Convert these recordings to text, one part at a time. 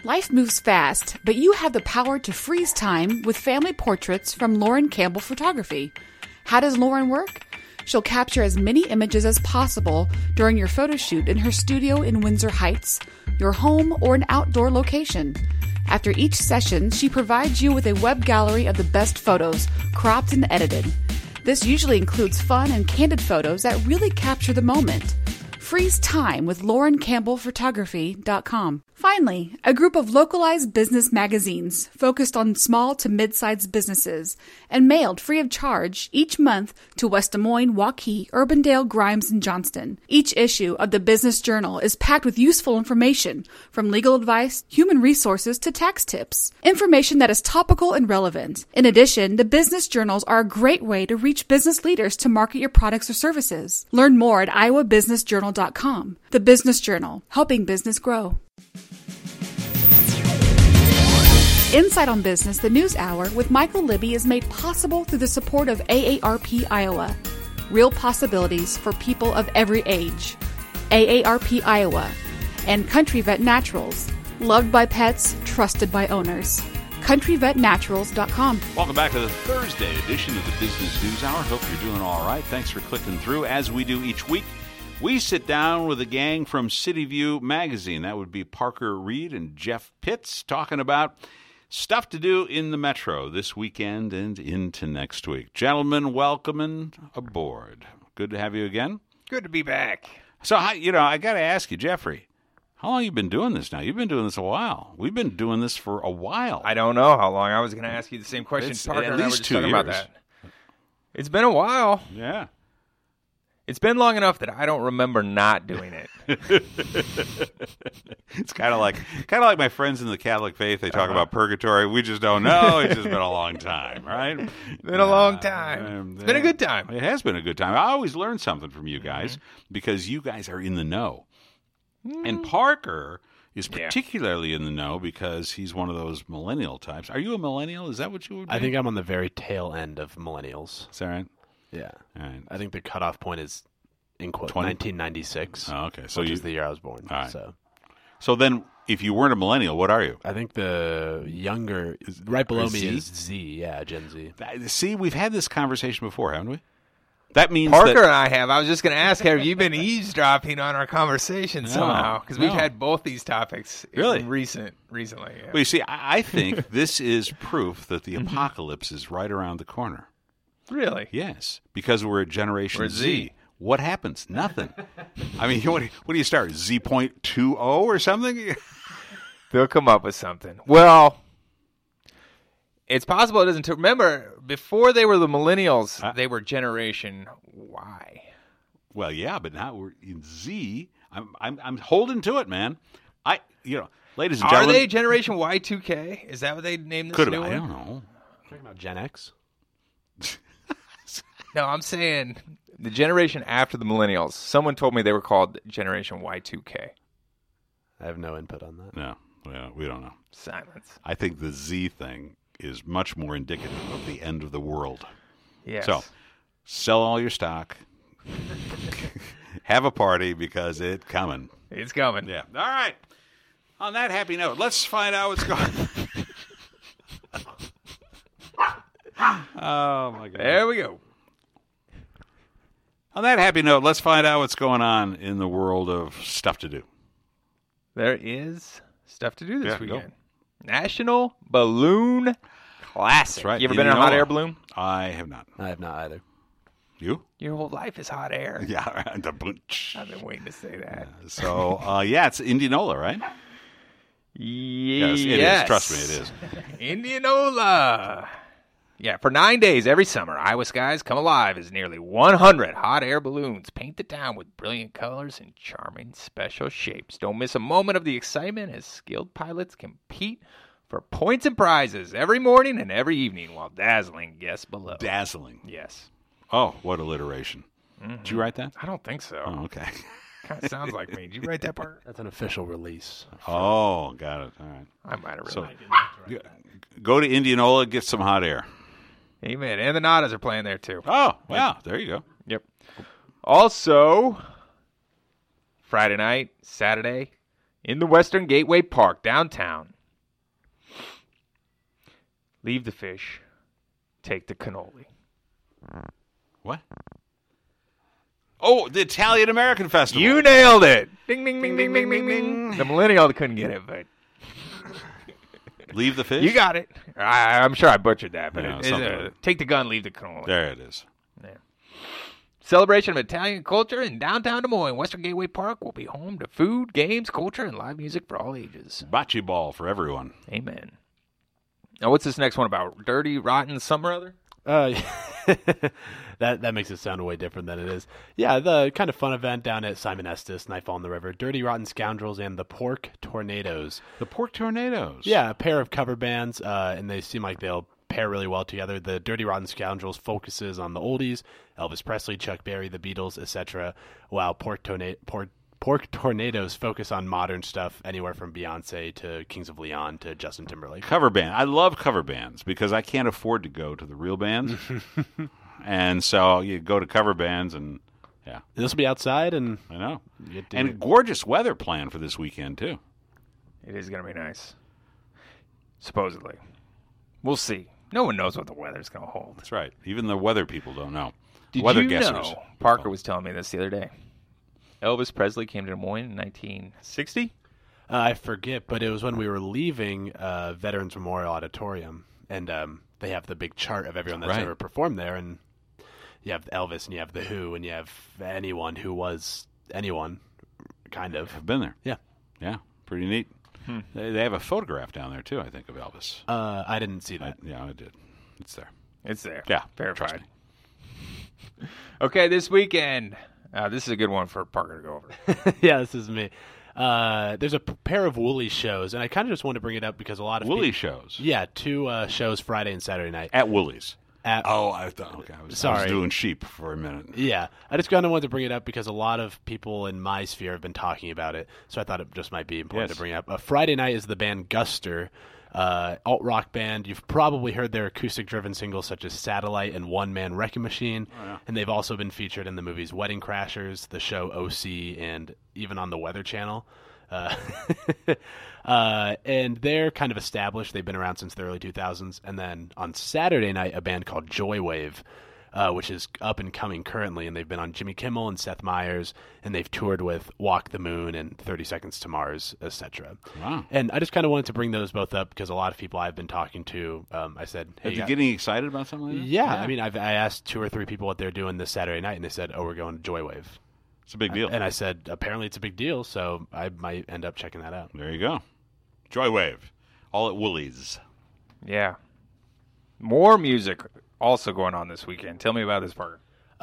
Life moves fast, but you have the power to freeze time with family portraits from Lauren Campbell Photography. How does Lauren work? She'll capture as many images as possible during your photo shoot in her studio in Windsor Heights, your home, or an outdoor location. After each session, she provides you with a web gallery of the best photos, cropped and edited. This usually includes fun and candid photos that really capture the moment. Freeze time with LaurenCampbellPhotography.com. Finally, a group of localized business magazines focused on small to mid-sized businesses and mailed free of charge each month to West Des Moines, Waukee, Urbandale, Grimes, and Johnston. Each issue of the Business Journal is packed with useful information, from legal advice, human resources, to tax tips. Information that is topical and relevant. In addition, the business journals are a great way to reach business leaders to market your products or services. Learn more at iowabusinessjournal.com. The Business Journal, helping business grow. Insight on Business, the News Hour with Michael Libby is made possible through the support of AARP Iowa. Real possibilities for people of every age. AARP Iowa. And Country Vet Naturals. Loved by pets, trusted by owners. CountryVetNaturals.com. Welcome back to the Thursday edition of the Business News Hour. Hope you're doing all right. Thanks for clicking through. As we do each week, we sit down with a gang from City View Magazine. That would be Parker Reed and Jeff Pitts, talking about stuff to do in the Metro this weekend and into next week. Gentlemen, welcome aboard. Good to have you again. Good to be back. So, I got to ask you, Jeffrey, how long have you been doing this now? You've been doing this a while. We've been doing this for a while. I don't know how long. I was going to ask you the same question. Parker at and I were least just 2 talking years. about that. It's been a while. Yeah. It's been long enough that I don't remember not doing it. It's kind of like my friends in the Catholic faith. They talk about purgatory. We just don't know. It's just been a long time, right? It's been a long time. It's been a good time. It has been a good time. I always learn something from you guys because you guys are in the know. And Parker is particularly in the know because he's one of those millennial types. Are you a millennial? Is that what you would be? I think I'm on the very tail end of millennials. Is that right? Yeah. All right. I think the cutoff point is, in quote, 20? 1996. Oh, okay. So which is the year I was born. All right. So then, if you weren't a millennial, what are you? I think the younger, right below me Z? is Z. Yeah, Gen Z. See, we've had this conversation before, haven't we? That means Parker and I have. I was just going to ask, have you been eavesdropping on our conversation somehow? Because we've had both these topics recently. Yeah. Well, you see, I think this is proof that the apocalypse is right around the corner. Really? Yes, because we're a Generation We're Z. What happens? Nothing. I mean, what do you start? Z.20 or something? They'll come up with something. Well, it's possible it doesn't. Remember, before they were the millennials, they were Generation Y. Well, yeah, but now we're in Z. I'm holding to it, man. Ladies and gentlemen, Are they Generation Y2K? Is that what they named this could new have. one? I don't know. Talking about Gen X? No, I'm saying the generation after the millennials. Someone told me they were called Generation Y2K. I have no input on that. No, we don't know. Silence. I think the Z thing is much more indicative of the end of the world. Yes. So, sell all your stock. Have a party because it's coming. It's coming. Yeah. All right. On that happy note, let's find out what's going on. Oh, my God. There we go. On that happy note, let's find out what's going on in the world of stuff to do. There is stuff to do this Yeah, weekend. National Balloon Classic. That's right. You ever been in a hot air balloon? I have not. I have not either. You? Your whole life is hot air. Yeah. The bunch. I've been waiting to say that. So, it's Indianola, right? Yes. It is. Trust me, it is. Indianola. Yeah, for 9 days every summer, Iowa skies come alive as nearly 100 hot air balloons paint the town with brilliant colors and charming special shapes. Don't miss a moment of the excitement as skilled pilots compete for points and prizes every morning and every evening while dazzling guests below. Dazzling. Yes. Oh, what alliteration. Did you write that? I don't think so. Oh, okay. Kind of sounds like me. Did you write that part? That's an official release. Oh, got it. All right. I might have written So, go to Indianola, get some hot air. Amen. And the Nadas are playing there, too. Oh, wow. There you go. Yep. Also, Friday night, Saturday, in the Western Gateway Park downtown, leave the fish, take the cannoli. What? Oh, the Italian American Festival. You nailed it. Ding, ding, ding, ding, ding, ding, ding. The millennial couldn't get it, but Leave the fish? you got it. I'm sure I butchered that, but Yeah, it's something. take the gun, leave the cannoli. There it is. Celebration of Italian culture in downtown Des Moines. Western Gateway Park will be home to food, games, culture, and live music for all ages. Bocce ball for everyone. Amen. Now, what's this next one about? Dirty, rotten, some or other? That makes it sound way different than it is. Yeah, the kind of fun event down at Simon Estes, Nightfall on the River. Dirty Rotten Scoundrels and the Pork Tornadoes. The Pork Tornadoes. Yeah, a pair of cover bands, and they seem like they'll pair really well together. The Dirty Rotten Scoundrels focuses on the oldies, Elvis Presley, Chuck Berry, the Beatles, etc., while Pork Tornadoes focus on modern stuff, anywhere from Beyonce to Kings of Leon to Justin Timberlake. Cover band. I love cover bands because I can't afford to go to the real bands. And so you go to cover bands and, yeah. This will be outside, and I know. you get to And gorgeous weather planned for this weekend, too. It is going to be nice. Supposedly. We'll see. No one knows what the weather's going to hold. That's right. Even the weather people don't know. Did weather you guessers. know, Parker was telling me this the other day, Elvis Presley came to Des Moines in 1960? I forget, but it was when we were leaving Veterans Memorial Auditorium, and they have the big chart of everyone that's Right. ever performed there, and you have Elvis, and you have The Who, and you have anyone who was anyone, kind of. I've been there. Yeah. Yeah, pretty neat. They have a photograph down there, too, I think, of Elvis. I didn't see that. Yeah, I did. It's there. It's there. Yeah, Verified. Okay, this weekend. This is a good one for Parker to go over. Yeah, this is me. There's a pair of Woolly shows, and I kind of just want to bring it up because a lot of Woolly people, shows. Yeah, two shows Friday and Saturday night. At Woolies. At, I thought. Okay, I was Sorry. doing sheep for a minute. Yeah, I just kind of wanted to bring it up because a lot of people in my sphere have been talking about it, so I thought it just might be important Yes. to bring up. Friday night is the band Guster, alt-rock band. You've probably heard their acoustic-driven singles such as Satellite and One Man Wrecking Machine, and they've also been featured in the movies Wedding Crashers, the show OC, and even on the Weather Channel. And they're kind of established. They've been around since the early 2000s. And then on Saturday night, a band called Joywave, which is up and coming currently. And they've been on Jimmy Kimmel and Seth Meyers, and they've toured with Walk the Moon and 30 Seconds to Mars, etc. Wow. And I just kind of wanted to bring those both up because a lot of people I've been talking to, I said, hey, Are you getting excited about something like that? yeah. I mean, I asked 2 or 3 people what they're doing this Saturday night, and they said, oh, we're going to Joywave. It's a big deal. And I said, apparently it's a big deal, so I might end up checking that out. There you go. Joywave. All at Woolies. Yeah. More music also going on this weekend. Tell me about this, Parker.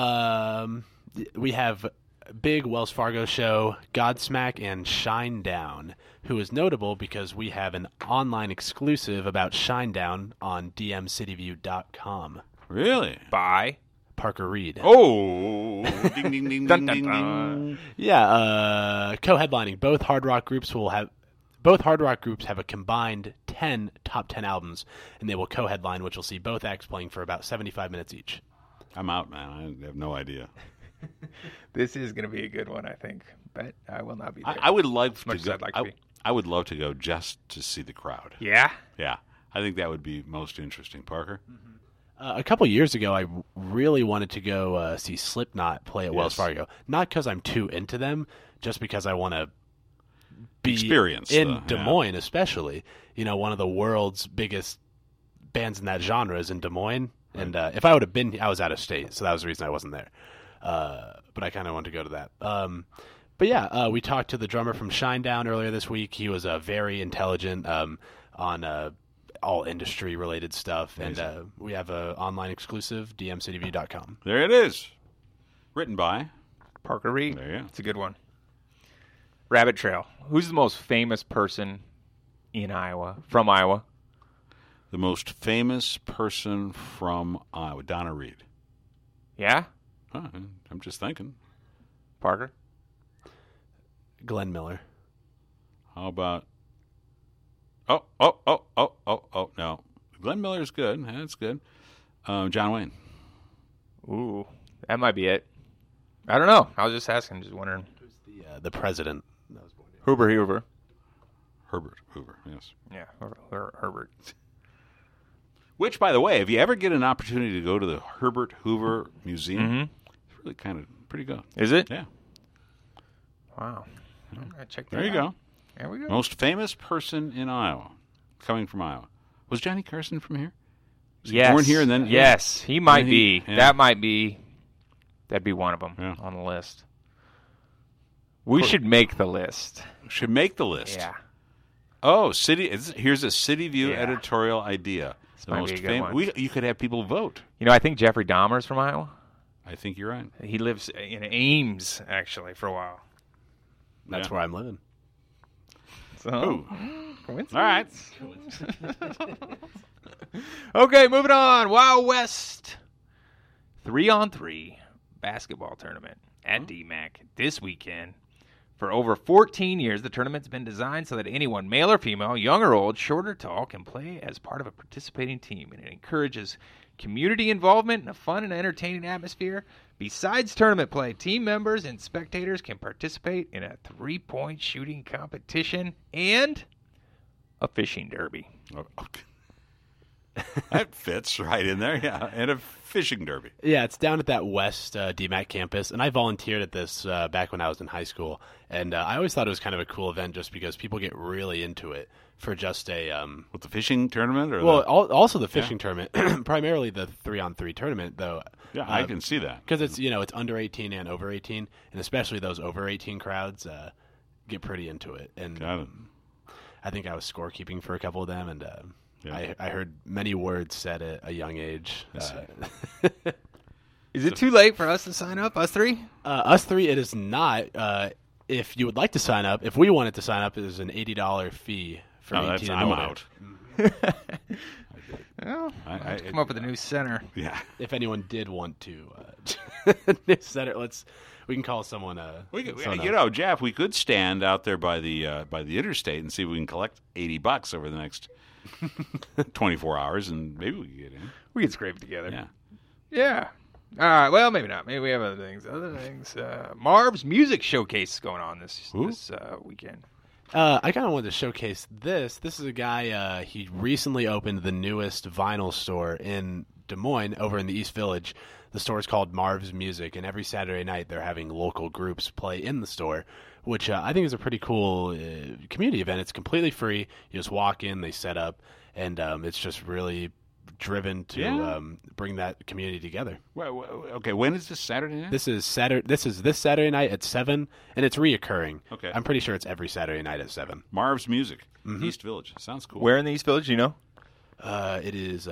We have big Wells Fargo show, Godsmack and Shinedown, who is notable because we have an online exclusive about Shinedown on dmcityview.com. Really? Bye. Parker Reed. Oh. Ding, ding, ding, Dun, ding, dun, ding, dun. ding. Yeah, co-headlining. Both hard rock groups have a combined 10 top 10 albums, and they will co-headline, which will see both acts playing for about 75 minutes each. I'm out, man. I have no idea. This is going to be a good one, I think. But I will not be there. I would love to much as go. I'd like to be. I would love to go just to see the crowd. Yeah? Yeah. I think that would be most interesting, Parker. A couple years ago, I really wanted to go see Slipknot play at Wells Yes. Fargo. Not because I'm too into them, just because I want to be Experience in the- Des yeah. Moines, especially. You know, one of the world's biggest bands in that genre is in Des Moines. And if I would have been, I was out of state, so that was the reason I wasn't there. But I kind of wanted to go to that. But yeah, we talked to the drummer from Shinedown earlier this week. He was very intelligent on all industry-related stuff. And we have an online exclusive, dmcityview.com. There it is. Written by. Parker Reed. There you go. It's a good one. Rabbit Trail. Who's the most famous person in Iowa, from Iowa? The most famous person from Iowa, Donna Reed. Yeah? Huh, I'm just thinking. Parker? Glenn Miller. How about? Oh, no. Glenn Miller's good. That's good. John Wayne. Ooh, that might be it. I don't know. I was just asking, just wondering. Who's the president? That was born here. Hoover. Herbert Hoover, yes. Yeah, Herbert. Which, by the way, if you ever get an opportunity to go to the Herbert Hoover Museum, it's really kind of pretty good. Is it? Yeah. Wow. I'm gonna check that There you out. go. There we go. Most famous person in Iowa, coming from Iowa. Was Johnny Carson from here? Was he born here and then? Yes, he might Then be. yeah. That'd be one of them Yeah. on the list. We should make the list. Should make the list. Yeah. Oh, here's a City View Yeah. editorial idea. The might most be a good one. You could have people vote. You know, I think Jeffrey Dahmer's from Iowa. I think you're right. He lives in Ames, actually, for a while. That's Yeah. where I'm living. So, Ooh. coincidence. All right. Okay, moving on. Wild West 3-on-3 basketball tournament at DMAC this weekend. For over 14 years, the tournament's been designed so that anyone, male or female, young or old, short or tall, can play as part of a participating team, and it encourages community involvement in a fun and entertaining atmosphere. Besides tournament play, team members and spectators can participate in a 3-point shooting competition and a fishing derby. Oh, okay. That fits right in there, yeah. And a fishing derby. Yeah, it's down at that West DMAC campus, and I volunteered at this back when I was in high school, and I always thought it was kind of a cool event just because people get really into it for just a With the fishing tournament? Or also the fishing tournament, primarily the 3-on-3 tournament, though. yeah, I can see that. Because it's it's under 18 and over 18, and especially those over 18 crowds get pretty into it. And Got it. I think I was scorekeeping for a couple of them, and Yeah. I heard many words said at a young age. Is it too late for us to sign up, us three? Us three, it is not. If you would like to sign up, if we wanted to sign up, it is an $80 fee for No, 18 and I'm older. out. Well, I come up with a new center. Yeah. If anyone did want to set it, we can call someone. Jeff, we could stand out there by the interstate and see if we can collect $80 over the next 24 hours, and maybe we can get in. We can scrape it together. Yeah. Yeah. All right. Well, maybe not. Maybe we have other things. Marv's Music Showcase is going on this weekend. I kind of wanted to showcase this. This is a guy, he recently opened the newest vinyl store in Des Moines over in the East Village. The store is called Marv's Music, and every Saturday night they're having local groups play in the store, which I think is a pretty cool community event. It's completely free. You just walk in, they set up, and it's just really driven to bring that community together. Well, okay, when is this Saturday night? This is this Saturday night at 7, and it's reoccurring. Okay. I'm pretty sure it's every Saturday night at 7. Marv's Music, East Village. Sounds cool. Where in the East Village, do you know? It is.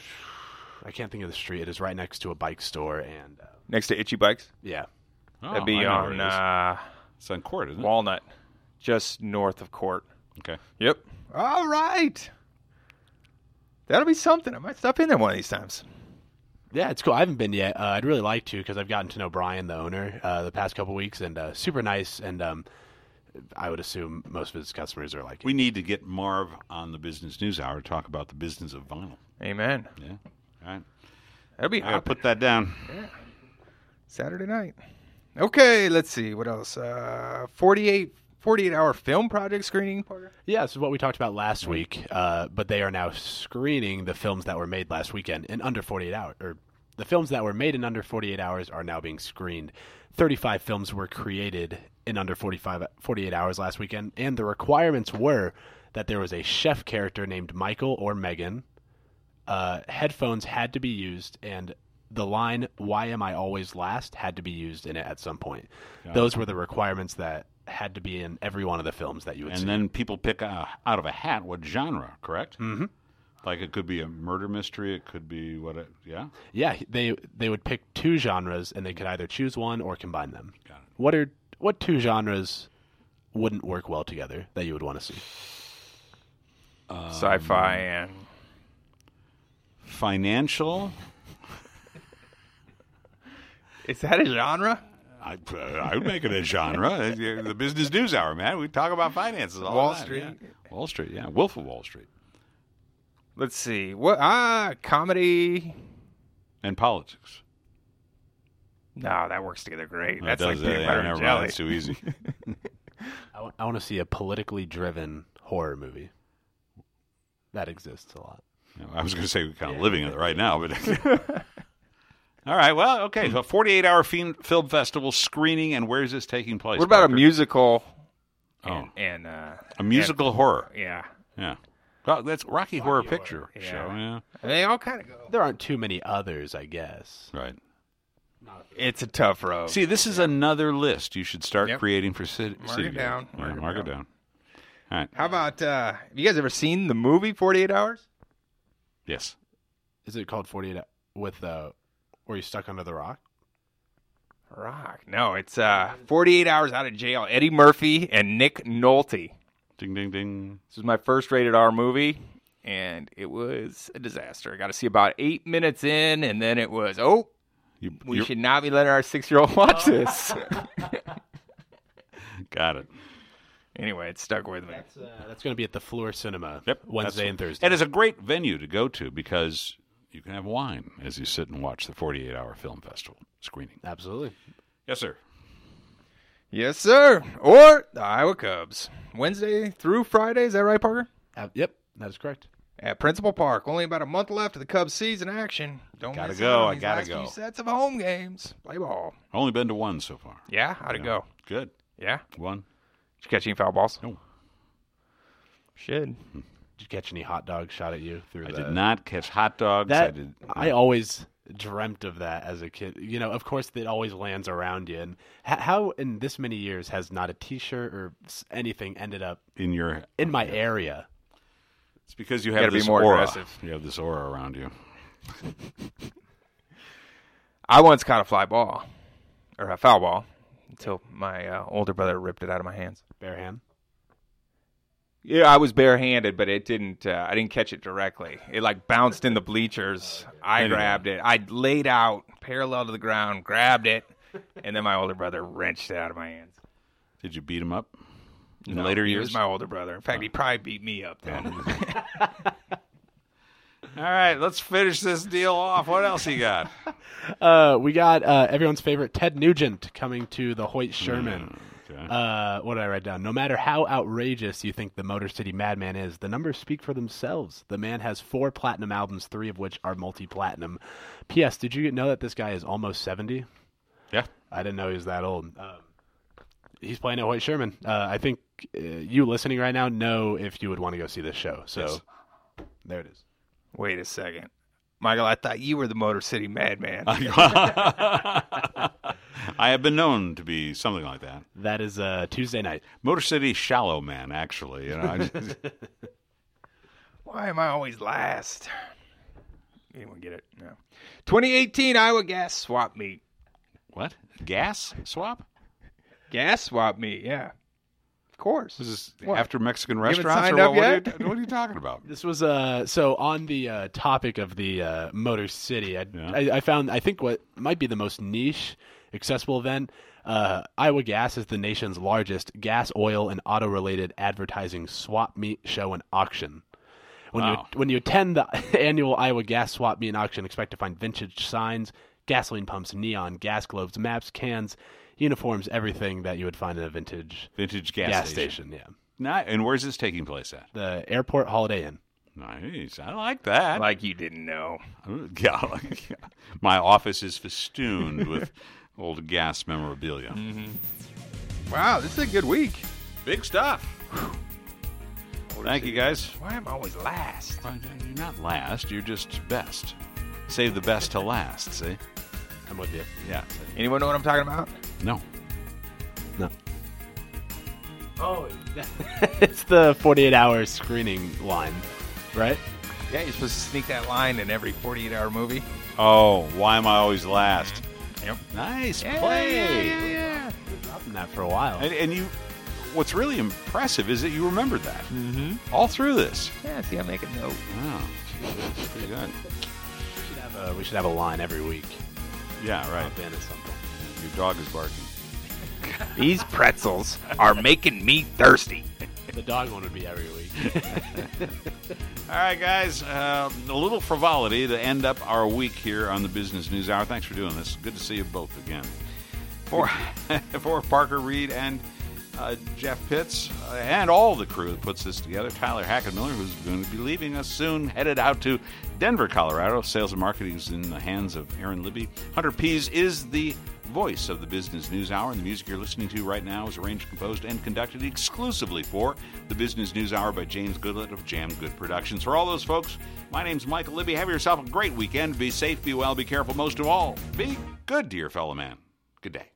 I can't think of the street. It is right next to a bike store, and Next to Itchy Bikes? yeah, Oh, That'd be I know where it is. on It's on Court, isn't it? Walnut, just north of Court. Okay. Yep. All right. That'll be something. I might stop in there one of these times. yeah, it's cool. I haven't been yet. I'd really like to because I've gotten to know Brian, the owner, the past couple weeks, and super nice. And I would assume most of his customers are like, We need to get Marv on the Business News Hour to talk about the business of vinyl. Amen. Yeah. All right. That'll be I gotta hot. put that down. Saturday night. Okay, let's see. What else? 48-hour film project screening, Parker? yeah, this is what we talked about last week. But they are now screening the films that were made last weekend in under 48 hours, or the films that were made in under 48 hours are now being screened. 35 films were created in under 48 hours last weekend, and the requirements were that there was a chef character named Michael or Megan. Headphones had to be used, and the line "Why am I always last?" had to be used in it at some point. Those were the requirements that had to be in every one of the films that you would see. And then people pick out of a hat what genre, correct? Mm-hmm. Like it could be a murder mystery. It could be yeah? Yeah, they would pick two genres, and they could either choose one or combine them. Got it. What two genres wouldn't work well together that you would want to see? Sci-fi and... Financial. Is that a genre? I would make it a genre. The Business News Hour, man. We talk about finances all Wall the time. Street. Yeah. Wall Street, yeah. Wolf of Wall Street. Let's see. What? Comedy. And politics. No, that works together great. That That's like does, peanut butter and never jelly. mind. That's too easy. I want to see a politically driven horror movie. That exists a lot. I was going to say we're kind of living it right now, but all right. Well, okay. So 48-hour film festival screening, and where is this taking place? What about Parker? a musical? Oh. And A musical horror. yeah. Yeah. Well, that's Rocky Horror Picture Yeah. Show. Yeah. They all kind of go. There aren't too many others, I guess. Right. It's a tough road. See, this is another list you should start Yep. creating for City Mark it View. down. Yeah, mark it down. All right. How about, have you guys ever seen the movie 48 Hours? Yes. Is it called 48 with where you stuck under the rock? Rock. No, it's 48 Hours Out of Jail. Eddie Murphy and Nick Nolte. Ding, ding, ding. This was my first rated R movie, and it was a disaster. I got to see about 8 minutes in, and then it was, we should not be letting our 6-year-old watch this. Got it. Anyway, it stuck with me. That's going to be at the Fleur Cinema Yep. Wednesday and Thursday. It is a great venue to go to because you can have wine as you sit and watch the 48-hour film festival screening. Absolutely. Yes, sir. Yes, sir. Or the Iowa Cubs. Wednesday through Friday. Is that right, Parker? Yep, that is correct. At Principal Park. Only about a month left of the Cubs season action. Don't Gotta miss go. out on I these gotta last go. few sets of home games. Play ball. Only been to one so far. Yeah? How'd it go? Good. Yeah? One. Did you catch any foul balls? No. Should. Did you catch any hot dogs shot at you through I the... did not catch hot dogs. I always dreamt of that as a kid. You know, of course, it always lands around you. And how in this many years has not a T-shirt or anything ended up in my area? It's because you Gotta have be this more aura. aggressive. You have this aura around you. I once caught a fly ball. Or a foul ball. Until my older brother ripped it out of my hands. Bare hand? Yeah, I was barehanded, but it didn't. I didn't catch it directly. It like bounced in the bleachers. I grabbed it. I laid out parallel to the ground, grabbed it, and then my older brother wrenched it out of my hands. Did you beat him up in No, later he years? was my older brother. In fact, he probably beat me up then. All right, let's finish this deal off. What else you got? We got everyone's favorite Ted Nugent coming to the Hoyt Sherman. Okay. What did I write down? No matter how outrageous you think the Motor City Madman is, the numbers speak for themselves. The man has 4 platinum albums, 3 of which are multi-platinum. P.S. Did you know that this guy is almost 70? Yeah. I didn't know he was that old. He's playing at Hoyt Sherman. I think you listening right now know if you would want to go see this show. So Yes. There it is. Wait a second. Michael, I thought you were the Motor City Madman. I have been known to be something like that. That is Tuesday night. Motor City Shallow Man, actually. You know, Why am I always last? Anyone get it? No. 2018 Iowa Gas Swap Meet. what? Gas swap? Gas Swap Meet, yeah. Of course. Is this What? after Mexican haven't restaurants? signed Or up yet? what are you talking about? This was so on the topic of the Motor City. I found I think what might be the most niche accessible event. Iowa Gas is the nation's largest gas, oil, and auto-related advertising swap meet show and auction. When you attend the annual Iowa Gas Swap Meet and Auction, expect to find vintage signs, gasoline pumps, neon, gas globes, maps, cans, uniforms, everything that you would find in a vintage gas station. Yeah, And where's this taking place at? the Airport Holiday Inn. Nice. I like that. Like you didn't know. Yeah, my office is festooned with old gas memorabilia. Wow, this is a good week. Big stuff. Thank you, guys. Why am I always last? You're not last. You're just best. Save the best to last, see? I'm with you. Yeah. Anyone know what I'm talking about? No. No. Oh, it's the 48-hour screening line, right? Yeah, you're supposed to sneak that line in every 48-hour movie. Oh, why am I always last? Yep. Nice play. Yeah. Dropping that for a while. And you, what's really impressive is that you remembered that all through this. Yeah, see, I make a note. Wow. That's pretty good. We should have a line every week. Yeah, right. Pop in at some point. Your dog is barking. These pretzels are making me thirsty. The dog one would be every week. All right, guys. A little frivolity to end up our week here on the Business News Hour. Thanks for doing this. Good to see you both again. For Parker Reed and Jeff Pitts, and all the crew that puts this together. Tyler Hackenmiller, who's going to be leaving us soon, headed out to Denver, Colorado. Sales and marketing is in the hands of Aaron Libby. Hunter Pease is the voice of the Business News Hour, and the music you're listening to right now is arranged, composed, and conducted exclusively for the Business News Hour by James Goodlett of Jam Good Productions. For all those folks, my name's Michael Libby. Have yourself a great weekend. Be safe, be well, be careful. Most of all, be good to your fellow man. Good day.